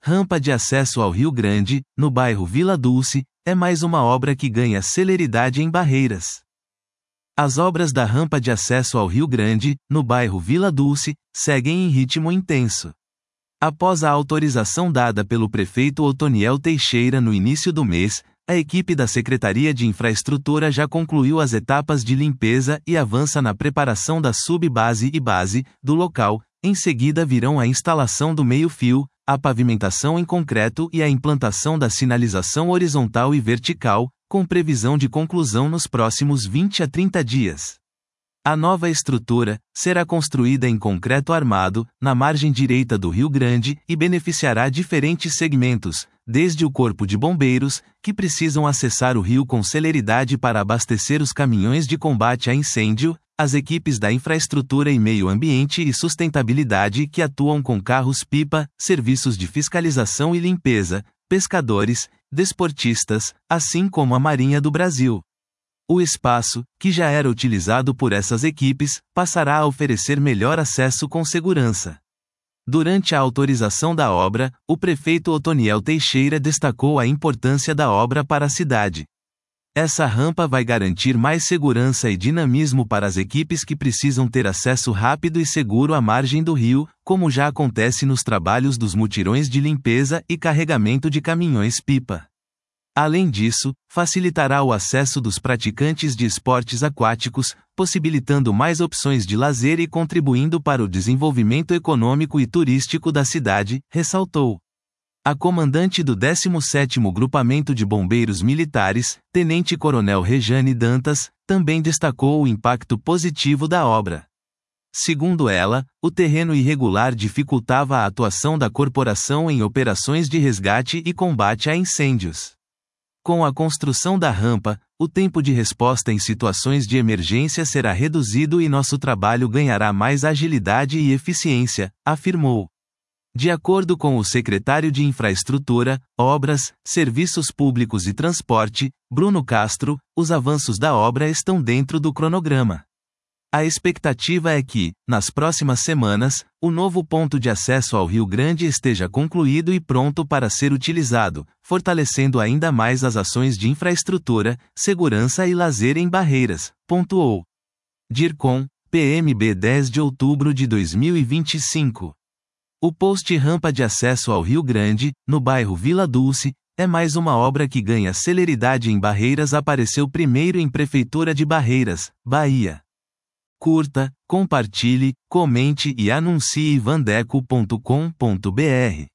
Rampa de acesso ao Rio Grande, no bairro Vila Dulce, é mais uma obra que ganha celeridade em Barreiras. As obras da rampa de acesso ao Rio Grande, no bairro Vila Dulce, seguem em ritmo intenso. Após a autorização dada pelo prefeito Otoniel Teixeira no início do mês, a equipe da Secretaria de Infraestrutura já concluiu as etapas de limpeza e avança na preparação da subbase e base do local. Em seguida virão a instalação do meio-fio, a pavimentação em concreto e a implantação da sinalização horizontal e vertical, com previsão de conclusão nos próximos 20 a 30 dias. A nova estrutura será construída em concreto armado, na margem direita do Rio Grande, e beneficiará diferentes segmentos, desde o Corpo de Bombeiros, que precisam acessar o rio com celeridade para abastecer os caminhões de combate a incêndio, as equipes da Infraestrutura e Meio Ambiente e Sustentabilidade que atuam com carros-pipa, serviços de fiscalização e limpeza, pescadores, desportistas, assim como a Marinha do Brasil. O espaço, que já era utilizado por essas equipes, passará a oferecer melhor acesso com segurança. Durante a autorização da obra, o prefeito Otoniel Teixeira destacou a importância da obra para a cidade. Essa rampa vai garantir mais segurança e dinamismo para as equipes que precisam ter acesso rápido e seguro à margem do rio, como já acontece nos trabalhos dos mutirões de limpeza e carregamento de caminhões-pipa. Além disso, facilitará o acesso dos praticantes de esportes aquáticos, possibilitando mais opções de lazer e contribuindo para o desenvolvimento econômico e turístico da cidade, ressaltou. A comandante do 17º Grupamento de Bombeiros Militares, Tenente-Coronel Rejane Dantas, também destacou o impacto positivo da obra. Segundo ela, o terreno irregular dificultava a atuação da corporação em operações de resgate e combate a incêndios. Com a construção da rampa, o tempo de resposta em situações de emergência será reduzido e nosso trabalho ganhará mais agilidade e eficiência, afirmou. De acordo com o secretário de Infraestrutura, Obras, Serviços Públicos e Transporte, Bruno Castro, os avanços da obra estão dentro do cronograma. A expectativa é que, nas próximas semanas, o novo ponto de acesso ao Rio Grande esteja concluído e pronto para ser utilizado, fortalecendo ainda mais as ações de infraestrutura, segurança e lazer em Barreiras, pontuou. DIRCOM, PMB 10 de outubro de 2025. O post rampa de acesso ao Rio Grande, no bairro Vila Dulce, é mais uma obra que ganha celeridade em Barreiras. Apareceu primeiro em Prefeitura de Barreiras, Bahia. Curta, compartilhe, comente e anuncie vandeco.com.br.